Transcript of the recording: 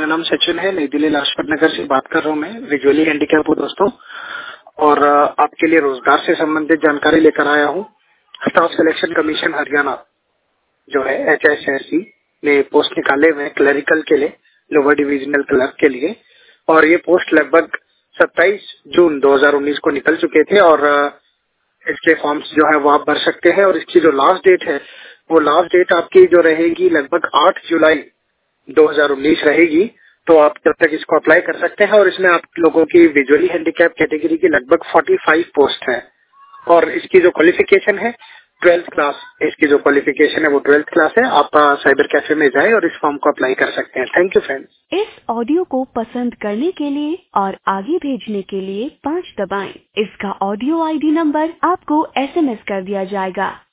मेरा नाम सचिन है, नई दिल्ली लाजपत नगर से बात कर रहा हूँ मैं। विजुअली हैंडीकैप हूँ दोस्तों, और आपके लिए रोजगार से संबंधित जानकारी लेकर आया हूँ। स्टाफ सिलेक्शन कमीशन हरियाणा जो है HSSC ने पोस्ट निकाले हुए क्लरिकल के लिए, लोअर डिविजनल क्लर्क के लिए, और ये पोस्ट लगभग 27 जून 2019 को निकल चुके थे और इसके फॉर्म्स जो है वो आप भर सकते हैं। और इसकी जो लास्ट डेट है वो लास्ट डेट आपकी जो रहेगी लगभग 8 जुलाई 2019 रहेगी। तो आप जब तक इसको अप्लाई कर सकते हैं, और इसमें आप लोगों की विजुअली हैंडीकैप कैटेगरी की लगभग 45 पोस्ट है। और इसकी जो क्वालिफिकेशन है 12th क्लास, इसकी जो क्वालिफिकेशन है वो 12th क्लास है। आप साइबर कैफे में जाएं और इस फॉर्म को अप्लाई कर सकते हैं। Thank you friends. इस ऑडियो को पसंद करने के लिए और आगे भेजने के लिए 5 दबाएं। इसका ऑडियो ID नंबर आपको SMS कर दिया जाएगा।